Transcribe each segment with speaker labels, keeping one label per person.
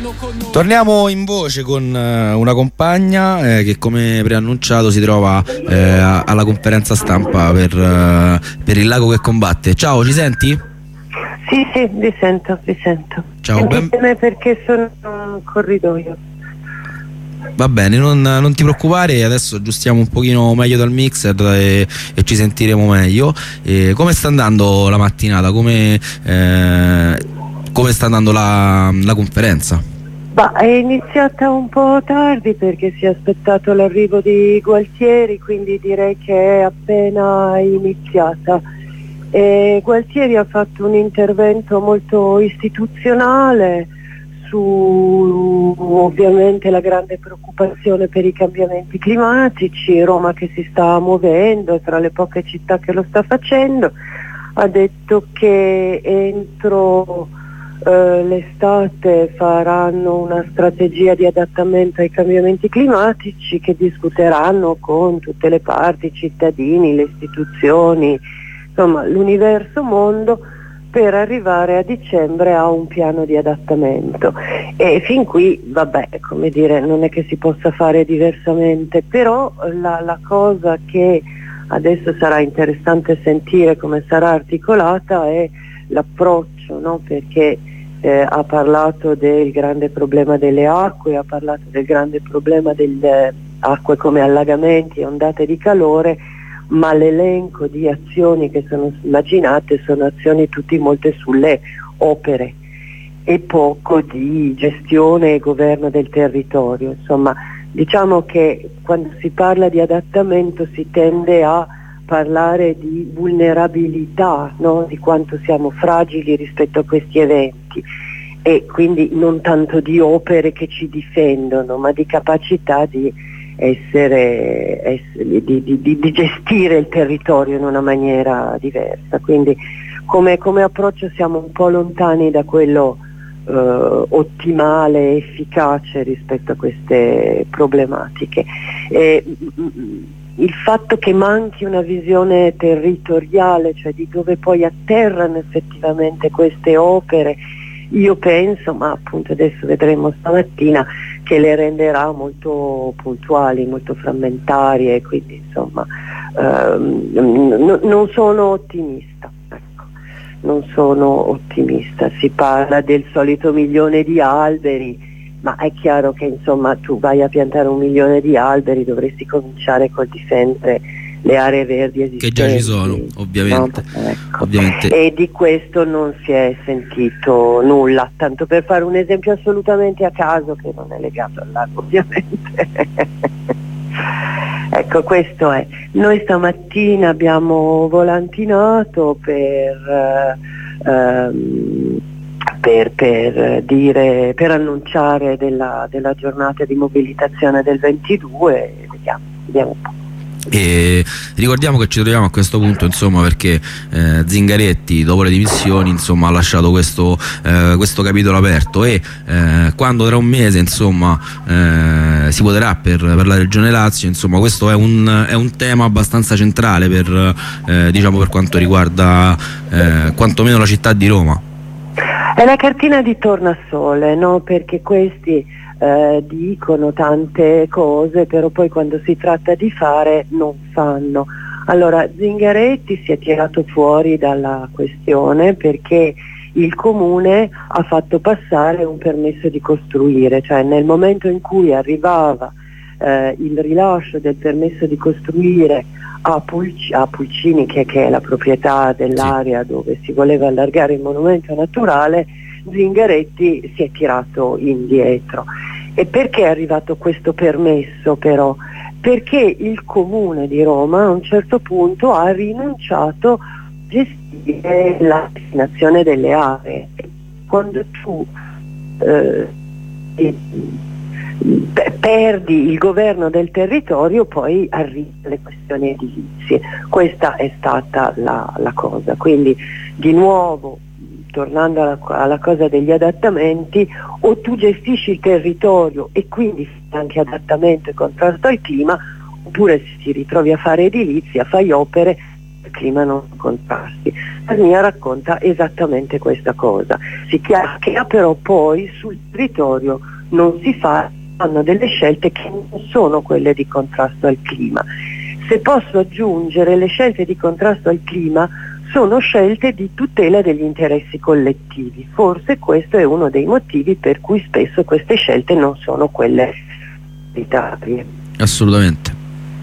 Speaker 1: Torniamo in voce con una compagna che, come preannunciato, si trova alla conferenza stampa per il lago che combatte. Ciao, ci senti?
Speaker 2: Sì, vi sento.
Speaker 1: Ciao,
Speaker 2: Sentitemi perché sono in corridoio.
Speaker 1: Va bene, non ti preoccupare, adesso aggiustiamo un pochino meglio dal mixer e ci sentiremo meglio. Come sta andando la mattinata? Come sta andando la conferenza?
Speaker 2: È iniziata un po' tardi perché si è aspettato l'arrivo di Gualtieri, quindi direi che è appena iniziata. Gualtieri ha fatto un intervento molto istituzionale su ovviamente la grande preoccupazione per i cambiamenti climatici, Roma che si sta muovendo, è tra le poche città che lo sta facendo. Ha detto che entro l'estate faranno una strategia di adattamento ai cambiamenti climatici che discuteranno con tutte le parti, i cittadini, le istituzioni, insomma l'universo mondo, per arrivare a dicembre a un piano di adattamento. E fin qui, come dire, non è che si possa fare diversamente, però la cosa che adesso sarà interessante sentire come sarà articolata è l'approccio, no? Perché ha parlato del grande problema delle acque, ha parlato del grande problema delle acque come allagamenti e ondate di calore, ma l'elenco di azioni che sono immaginate sono azioni tutte molte sulle opere e poco di gestione e governo del territorio. Insomma, diciamo che quando si parla di adattamento si tende a parlare di vulnerabilità, no? Di quanto siamo fragili rispetto a questi eventi, e quindi non tanto di opere che ci difendono, ma di capacità di di gestire il territorio in una maniera diversa. Quindi come approccio siamo un po' lontani da quello ottimale, efficace rispetto a queste problematiche. Il fatto che manchi una visione territoriale, cioè di dove poi atterrano effettivamente queste opere, io penso, ma appunto adesso vedremo stamattina, che le renderà molto puntuali, molto frammentarie, quindi insomma non sono ottimista. Non sono ottimista. Si parla del solito 1 milione di alberi, ma è chiaro che insomma tu vai a piantare 1 milione di alberi, dovresti cominciare col difendere le aree verdi esistenti.
Speaker 1: Che già ci sono, ovviamente.
Speaker 2: No? Ecco.
Speaker 1: Ovviamente.
Speaker 2: E di questo non si è sentito nulla, tanto per fare un esempio assolutamente a caso che non è legato al lago, ovviamente. Ecco, questo è. Noi stamattina abbiamo volantinato per annunciare della giornata di mobilitazione del 22, vediamo un po'.
Speaker 1: E ricordiamo che ci troviamo a questo punto, insomma, perché Zingaretti dopo le dimissioni, insomma, ha lasciato questo capitolo aperto, e quando tra un mese, insomma, si voterà per la Regione Lazio, insomma, questo è un tema abbastanza centrale per quanto riguarda quantomeno la città di Roma.
Speaker 2: È la cartina di tornasole, no? Perché questi dicono tante cose, però poi quando si tratta di fare non fanno. Allora, Zingaretti si è tirato fuori dalla questione perché il comune ha fatto passare un permesso di costruire, cioè nel momento in cui arrivava il rilascio del permesso di costruire a Pulcini, che è la proprietà dell'area dove si voleva allargare il monumento naturale, Zingaretti si è tirato indietro. E perché è arrivato questo permesso però? Perché il comune di Roma a un certo punto ha rinunciato a gestire la destinazione delle aree. Quando tu perdi il governo del territorio, poi arrivano le questioni edilizie. Questa è stata la cosa. Quindi di nuovo, tornando alla cosa degli adattamenti, o tu gestisci il territorio e quindi anche adattamento e contrasto al clima, oppure se ti ritrovi a fare edilizia, fai opere il clima non contrasti. La mia racconta esattamente questa cosa. Si chiacchiera, però poi sul territorio non si fanno delle scelte che non sono quelle di contrasto al clima. Se posso aggiungere, le scelte di contrasto al clima sono scelte di tutela degli interessi collettivi. Forse questo è uno dei motivi per cui spesso queste scelte non sono quelle prioritarie.
Speaker 1: Assolutamente.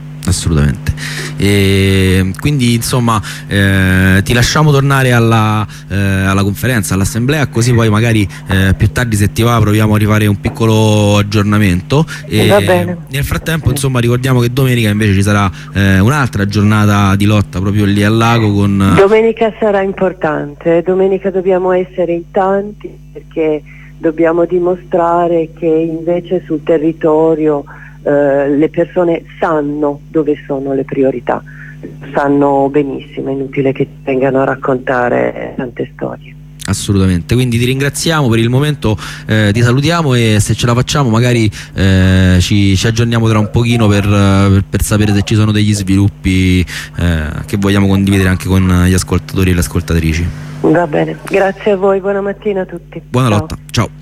Speaker 1: E quindi insomma ti lasciamo tornare alla conferenza, all'assemblea, così poi magari più tardi, se ti va, proviamo a rifare un piccolo aggiornamento.
Speaker 2: Va bene.
Speaker 1: Nel frattempo insomma ricordiamo che domenica invece ci sarà un'altra giornata di lotta proprio lì al lago con...
Speaker 2: Domenica sarà importante, domenica dobbiamo essere in tanti, perché dobbiamo dimostrare che invece sul territorio le persone sanno dove sono le priorità, sanno benissimo, è inutile che vengano a raccontare tante storie.
Speaker 1: Assolutamente, quindi ti ringraziamo per il momento, ti salutiamo e se ce la facciamo magari ci aggiorniamo tra un pochino per sapere se ci sono degli sviluppi che vogliamo condividere anche con gli ascoltatori e le ascoltatrici.
Speaker 2: Va bene, grazie a voi, buona mattina a tutti.
Speaker 1: Buona lotta, ciao.